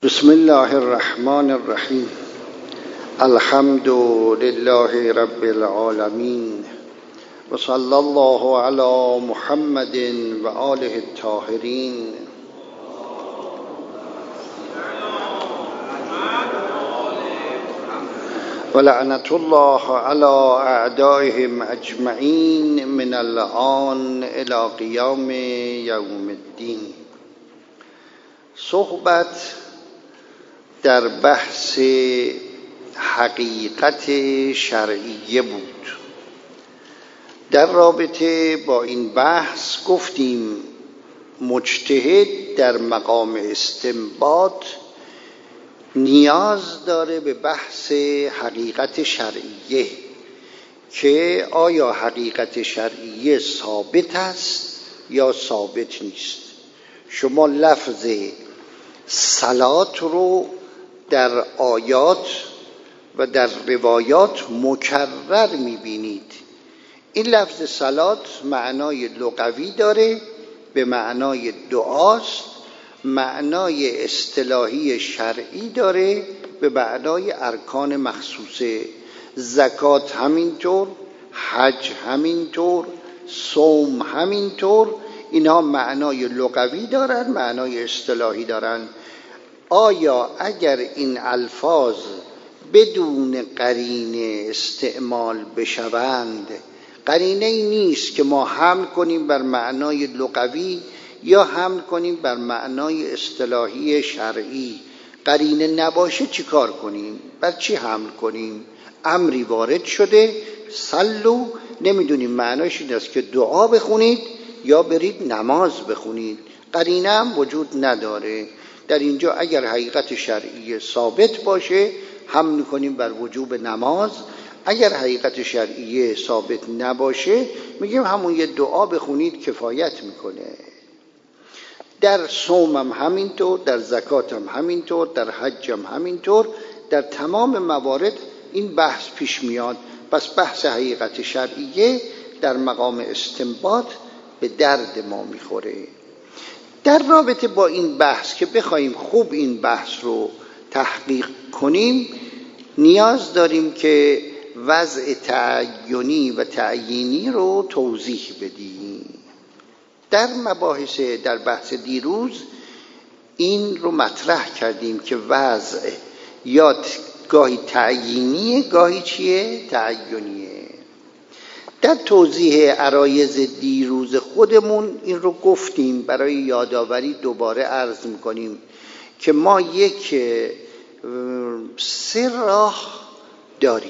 بسم الله الرحمن الرحیم. الحمد لله رب العالمین و صلی الله علی محمد و آله الطاهرین. و لعنت الله علی اعدائهم اجمعین من الآن الی قیام یوم الدین. صحبت در بحث حقیقت شرعیه بود. در رابطه با این بحث گفتیم مجتهد در مقام استنباط نیاز داره به بحث حقیقت شرعیه که آیا حقیقت شرعیه ثابت است یا ثابت نیست. شما لفظ صلات رو در آیات و در روایات مکرر می‌بینید. این لفظ صلات معنای لغوی داره، به معنای دعاست، معنای اصطلاحی شرعی داره، به معنای ارکان مخصوصه. زکات همینطور، حج همینطور، صوم همینطور. اینها معنای لغوی دارن، معنای اصطلاحی دارن. آیا اگر این الفاظ بدون قرینه استعمال بشوند، قرینه ای نیست که ما حمل کنیم بر معنای لغوی یا حمل کنیم بر معنای اصطلاحی شرعی، قرینه نباشه چی کار کنیم؟ بر چی حمل کنیم؟ امری وارد شده صلو، نمیدونیم معناش این است که دعا بخونید یا برید نماز بخونید، قرینه هم وجود نداره. در اینجا اگر حقیقت شرعی ثابت باشه حمل کنیم بر وجوب نماز، اگر حقیقت شرعی ثابت نباشه میگیم همون یه دعا بخونید کفایت میکنه. در صوم هم همینطور، در زکات هم همینطور، در حج هم همینطور، در تمام موارد این بحث پیش میاد. پس بحث حقیقت شرعیه در مقام استنباط به درد ما میخوره. در رابطه با این بحث که بخوایم خوب این بحث رو تحقیق کنیم نیاز داریم که وضع تعینی و تعیینی رو توضیح بدیم. در مباحث در بحث دیروز این رو مطرح کردیم که وضع یا گاهی تعیینیه گاهی چیه؟ تعینیه. در توضیح عرایض دیروز خودمون این رو گفتیم، برای یادآوری دوباره عرض میکنیم که ما یک 3 راه داریم.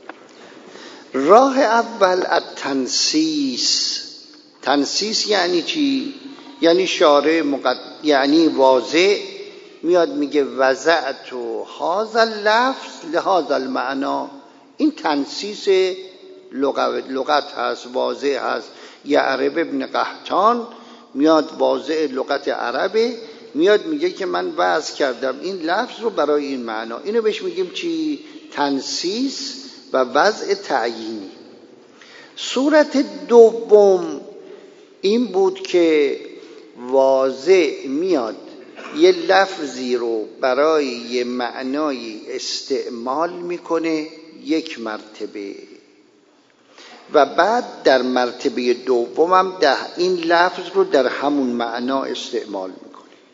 راه اول التنصیص. تنصیص یعنی چی؟ یعنی شارع یعنی واضح میاد میگه وضعت هذا اللفظ لهذا المعنی. این تنصیص لغت هست، واضح هست. یعرب ابن قحطان میاد واضح لغت عربه، میاد میگه که من وضع کردم این لفظ رو برای این معنا. اینو بهش میگیم چی؟ تنصیص و وضع تعیینی. صورت دوم این بود که واضح میاد یه لفظی رو برای یه معنای استعمال میکنه یک مرتبه و بعد در مرتبه دوم هم این لفظ رو در همون معنا استعمال میکنه.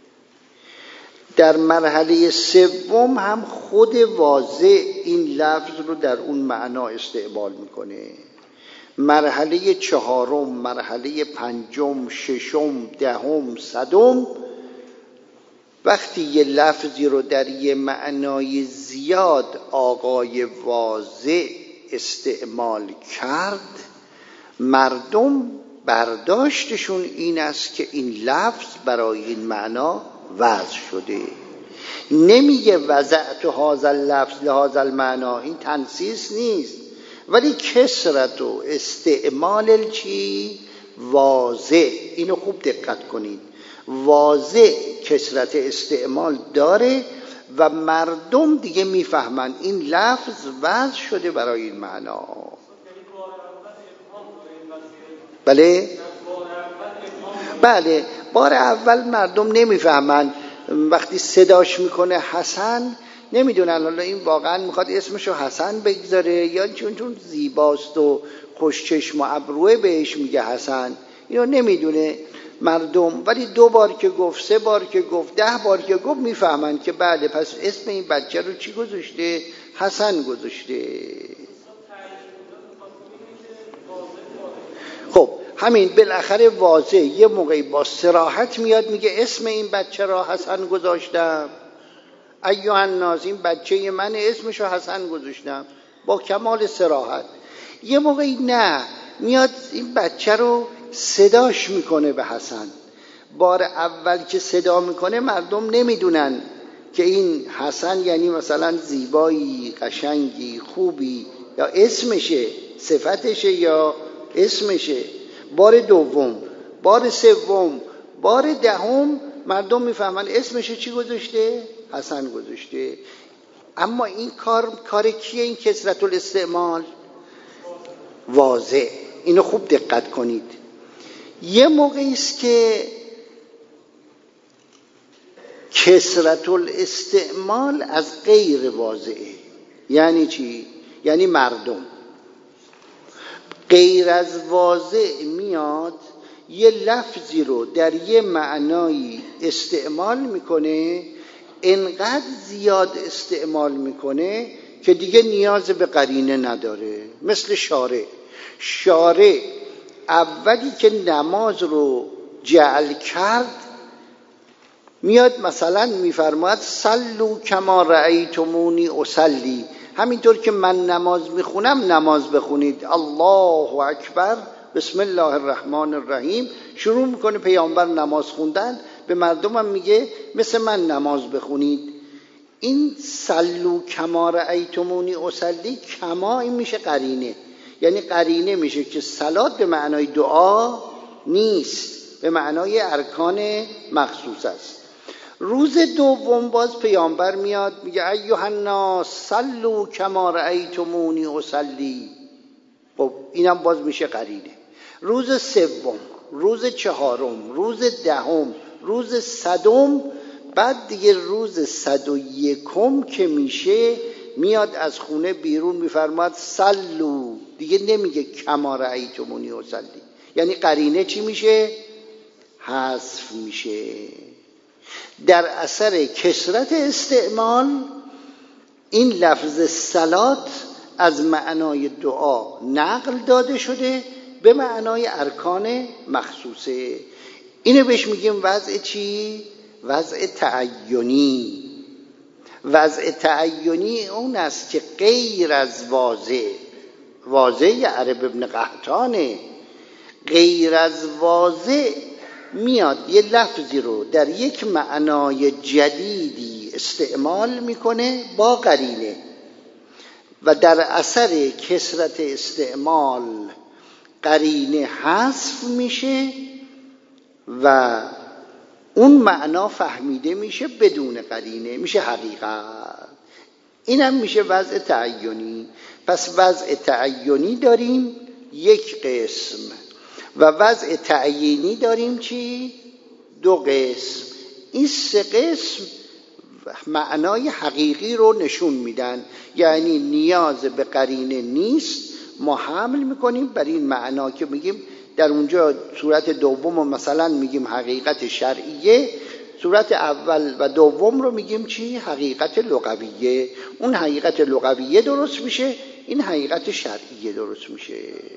در مرحله سوم هم خود واضح این لفظ رو در اون معنا استعمال میکنه. مرحله چهارم، مرحله پنجم، ششم، دهم، صدم وقتی یه لفظی رو در یه معنای زیاد آقای واضح استعمال کرد، مردم برداشتشون این است که این لفظ برای این معنا وضع شده. نمیگه وضعت هذا اللفظ لهذا المعنی، این تنصیص نیست، ولی کثرت و استعمال چی؟ واضح. اینو خوب دقت کنید، واضح کثرت استعمال داره و مردم دیگه میفهمن این لفظ وضع شده برای این معنا. بله بله، بار اول مردم نمیفهمن وقتی صداش میکنه حسن، نمیدونن حالا این واقعا میخواد اسمشو حسن بگذاره یا چون زیباست و خوشچشم و ابروه بهش میگه حسن. اینو نمیدونه مردم، ولی 2 بار که گفت، 3 بار که گفت، 10 بار که گفت میفهمن که بله پس اسم این بچه رو چی گذاشته؟ حسن گذاشته. خب همین بالاخره واضح یه موقعی با صراحت میاد میگه اسم این بچه را حسن گذاشتم، ایها الناس این بچه من اسمشو حسن گذاشتم، با کمال صراحت. یه موقعی نه، میاد این بچه رو صداش میکنه به حسن. بار اول که صدا میکنه مردم نمیدونن که این حسن یعنی مثلا زیبایی، قشنگی، خوبی، یا اسمشه، صفتشه یا اسمشه. بار دوم، بار سوم، بار دهم مردم میفهمن اسمشه چی گذاشته؟ حسن گذاشته. اما این کار کیه؟ این کثرت الاستعمال واضح. اینو خوب دقت کنید. یه موقعی است که کثرت الاستعمال از غیر واضحه. یعنی چی؟ یعنی مردم غیر از واضح میاد یه لفظی رو در یه معنایی استعمال میکنه، انقدر زیاد استعمال میکنه که دیگه نیاز به قرینه نداره. مثل شارع اولی که نماز رو جعل کرد میاد مثلا میفرماید صلوا کما رأیتمونی اصلی، همینطور که من نماز میخونم نماز بخونید. الله اکبر، بسم الله الرحمن الرحیم، شروع میکنه پیامبر نماز خوندن، به مردمم میگه مثل من نماز بخونید. این صلوا کما رأیتمونی اصلی، کما این میشه قرینه، یعنی قرینه میشه که صلات به معنای دعا نیست، به معنای ارکان مخصوص است. روز دوم باز پیامبر میاد میگه ایها الناس صلوا کما رأیتمونی اصلی. خب اینم باز میشه قرینه. روز سوم، روز چهارم، روز دهم، روز صدم، بعد دیگه روز 101 که میشه میاد از خونه بیرون میفرماد صلوا، دیگه نمیگه کما رأیتمونی اصلی. یعنی قرینه چی میشه؟ حذف میشه. در اثر کثرت استعمال این لفظ صلات از معنای دعا نقل داده شده به معنای ارکان مخصوصه. اینو بهش میگیم وضع چی؟ وضع تعینی. وضع تعینی اون است که غیر از واضح عرب ابن قحطانه، غیر از واضح میاد یه لفظی رو در یک معنای جدیدی استعمال میکنه با قرینه و در اثر کثرت استعمال قرینه حذف میشه و اون معنا فهمیده میشه بدون قرینه، میشه حقیقت. اینم میشه وضع تعینی. پس وضع تعینی داریم یک قسم و وضع تعیینی داریم چی؟ 2 قسم. این 3 قسم معنای حقیقی رو نشون میدن، یعنی نیاز به قرینه نیست، ما حمل میکنیم بر این معنا که میگیم در اونجا صورت دوم رو مثلا میگیم حقیقت شرعیه، صورت اول و دوم رو میگیم چی؟ حقیقت لغویه. اون حقیقت لغویه درست میشه، این حقیقت شرعیه درست میشه.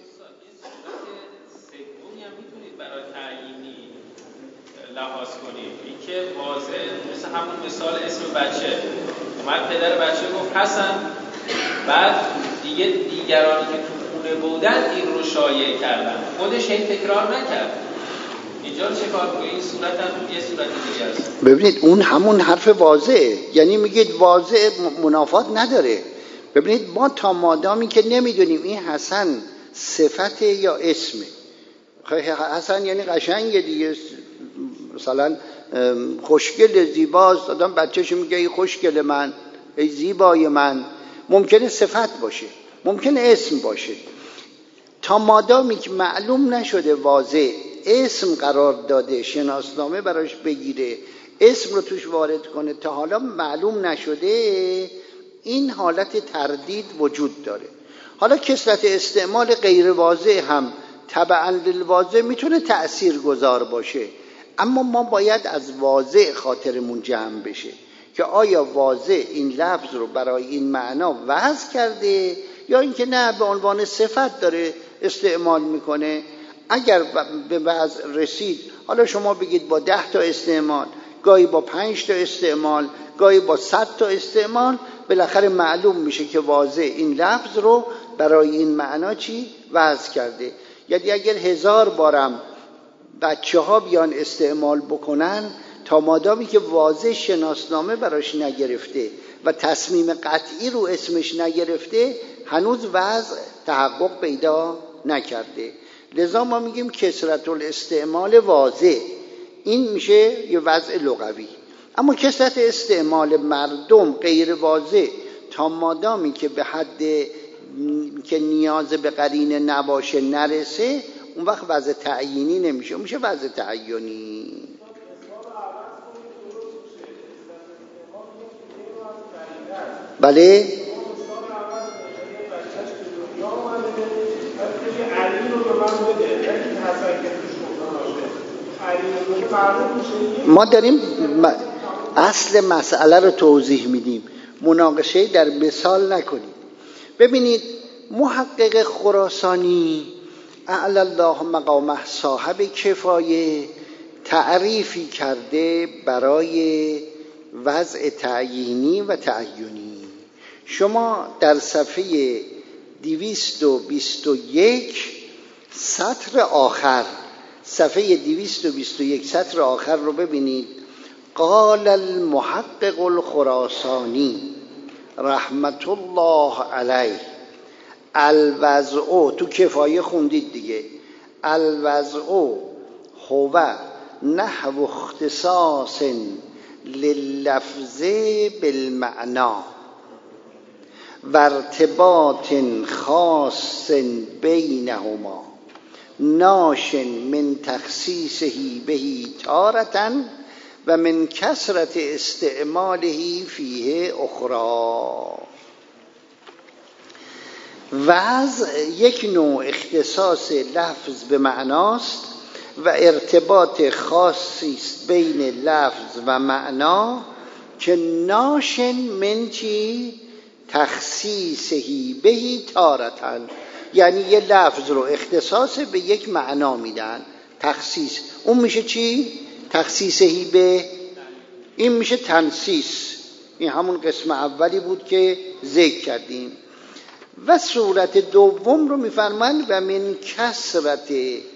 برای تعیینی لحاظ کنید این که واضح مثل همون مثال اسم بچه اومد پدر بچه گفت حسن، بعد دیگرانی که تو خونه بودن این رو شایع کردن، خودش این تکرار نکرد. اینجا چه کار کنید؟ این صورت هم یه صورت دیگه است. ببینید اون همون حرف واضحه، یعنی میگید واضح منافات نداره. ببینید ما تا مادامی که نمیدونیم این حسن صفت یا اسمه، حسن یعنی قشنگه دیگه، مثلا خوشگل زیباست، آدم بچه‌شو میگه ای خوشگل من، ای زیبای من، ممکنه صفت باشه، ممکنه اسم باشه. تا مادامی که معلوم نشده واضح اسم قرار داده، شناسنامه براش بگیره، اسم رو توش وارد کنه تا حالا معلوم نشده، این حالت تردید وجود داره. حالا کثرت استعمال غیر واضح هم تبعاً للواضح میتونه تأثیر گذار باشه، اما ما باید از واضح خاطرمون جمع بشه که آیا واضح این لفظ رو برای این معنا وضع کرده یا اینکه نه به عنوان صفت داره استعمال میکنه. اگر به وضع رسید، حالا شما بگید با 10 تا استعمال، گاهی با 5 تا استعمال، گاهی با 100 تا استعمال، بالاخره معلوم میشه که واضح این لفظ رو برای این معنا چی وضع کرده. یعنی اگر 1000 بارم بچه ها بیان استعمال بکنن، تا مادامی که واضح شناسنامه براش نگرفته و تصمیم قطعی رو اسمش نگرفته، هنوز وضع تحقق پیدا نکرده. لذا ما میگیم کثرت الاستعمال واضح، این میشه یه وضع لغوی. اما کثرت استعمال مردم غیر واضح تا مادامی که به حد که نیاز به قرینه نباشه نرسه، اون وقت وضع تعیینی نمیشه، میشه وضع تعیینی. بله ما داریم اصل مسئله رو توضیح میدیم، مناقشه در مثال نکنیم. ببینید محقق خراسانی اعلی الله مقامه صاحب کفایه تعریفی کرده برای وضع تعیینی و تعینی. شما در صفحه 221 سطر آخر، صفحه 221 سطر آخر رو ببینید. قال المحقق الخراسانی رحمت الله علیه الوضع، تو کفایه خوندید دیگه، الوضع هو نحو اختصاص لللفظ بالمعنا و ارتباط خاص بینهما ناش من تخصیصه به تارة و من کثرت استعماله فیه اخرى. وضع یک نوع اختصاص لفظ به معناست و ارتباط خاصی است بین لفظ و معنا که ناشن من چی؟ تخصیصهی بهی تارتن، یعنی یه لفظ رو اختصاص به یک معنا میدن، تخصیص، اون میشه چی؟ تخصیصهی به، این میشه تنصیص. این همون قسم اولی بود که ذکر کردیم. و صورت دوم رو میفرمایند و من کثرت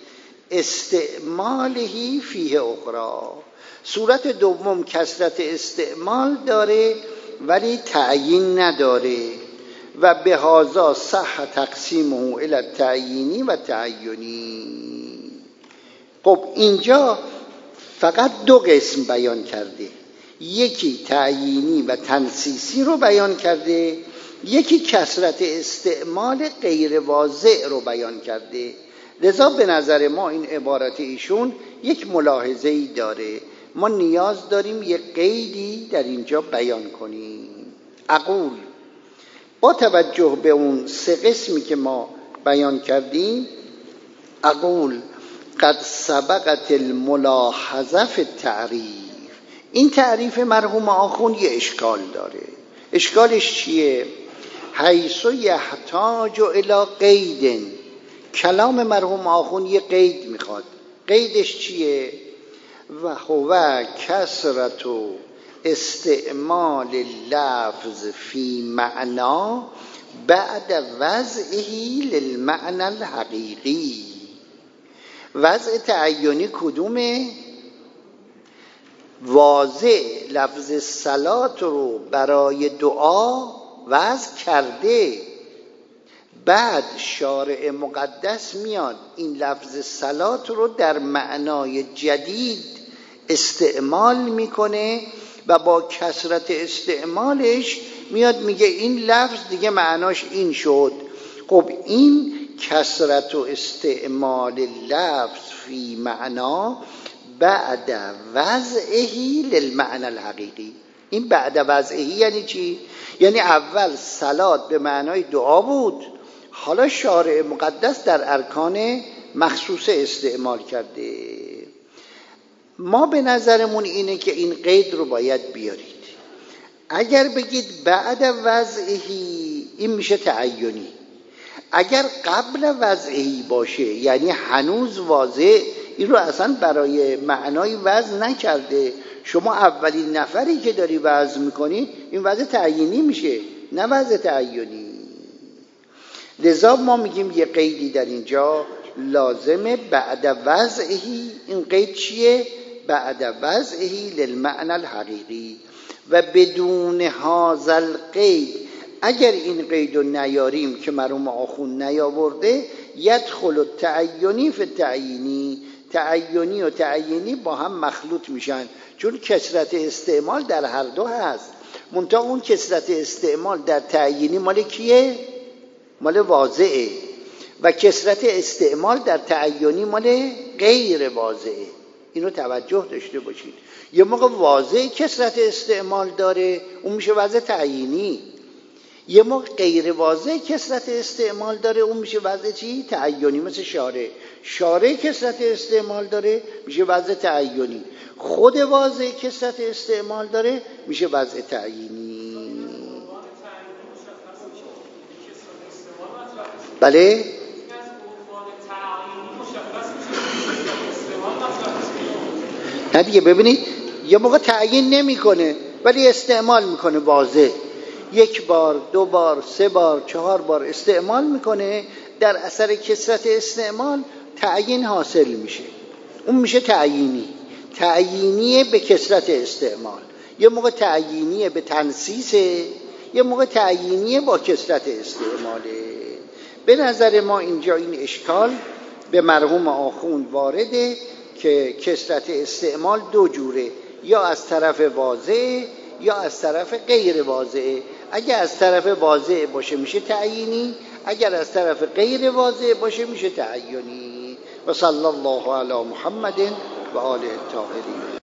استعمالهی فیه اخرى. صورت دوم کثرت استعمال داره ولی تعیین نداره و به هذا صح تقسیمه الی التعیینی و تعینی. خب اینجا فقط دو قسم بیان کرده، یکی تعیینی و تنصیصی رو بیان کرده، یکی کثرت استعمال غیر واضح رو بیان کرده. لذا به نظر ما این عبارت ایشون یک ملاحظه‌ای داره، ما نیاز داریم یک قیدی در اینجا بیان کنیم. اقول با توجه به اون سه قسمی که ما بیان کردیم، اقول قد سبقت الملاحظه فی التعریف. این تعریف مرحوم آخوند یه اشکال داره. اشکالش چیه؟ حیث یحتاج الی قید. کلام مرحوم آخوند یه قید میخواد. قیدش چیه؟ و هو کثرت استعمال لفظ فی معنا بعد وضعه للمعنى الحقیقی. وضع تعینی کدومه؟ واضح لفظ صلات رو برای دعا وضع کرده، بعد شارع مقدس میاد این لفظ صلات رو در معنای جدید استعمال میکنه و با کثرت استعمالش میاد میگه این لفظ دیگه معناش این شد. خب این کثرت و استعمال لفظ فی معنا بعد وضعه للمعنى الحقیقی. این بعد وضعه یعنی چی؟ یعنی اول صلات به معنای دعا بود، حالا شارع مقدس در ارکان مخصوصه استعمال کرده. ما به نظرمون اینه که این قید رو باید بیارید. اگر بگید بعد وضعه این میشه تعینی، اگر قبل وضعه باشه یعنی هنوز واضح، این رو اصلا برای معنای وضع نکرده. شما اولین نفری که داری وضع میکنی این وضع تعیینی میشه، نه وضع تعینی. لذا ما میگیم یه قیدی در اینجا لازمه بعد وضعه. این قید چیه؟ بعد وضعه للمعنى الحقیقی. و بدون هذا القید، اگر این قید رو نیاریم که مرحوم آخوند نیاورده، یدخل التعینی فی التعیینی، تعینی و تعیینی با هم مخلوط میشن، چون کثرت استعمال در هر دو هست. منتها اون کثرت استعمال در تعیینی مال کیه؟ مال واضعه، و کثرت استعمال در تعینی مال غیر واضعه. اینو توجه داشته باشید. یه موقع واضح کثرت استعمال داره، اون میشه وضع تعیینی. یه موقع غیر واضح کثرت استعمال داره، اون میشه وضع چی؟ تعیینی. مثل شارع کثرت استعمال داره میشه وضع تعیینی، خود واضح کثرت استعمال داره میشه وضع تعیینی. بله؟ نه دیگه، ببینید یه موقع تعیین نمیکنه ولی استعمال میکنه واضح. یک بار، دو بار، سه بار، 4 بار استعمال میکنه، در اثر کثرت استعمال تعیین حاصل میشه، اون میشه تعیینی. تعیینیه به کثرت استعمال. یه موقع تعیینیه به تنصیصه، یه موقع تعیینیه با کثرت استعماله. به نظر ما اینجا این اشکال به مرحوم آخوند وارده که کثرت استعمال 2 جوره، یا از طرف واضح یا از طرف غیر واضح. اگر از طرف واضح باشه میشه تعیینی، اگر از طرف غیر واضح باشه میشه تعیینی. و صلی الله علی محمد و آله الطاهرین.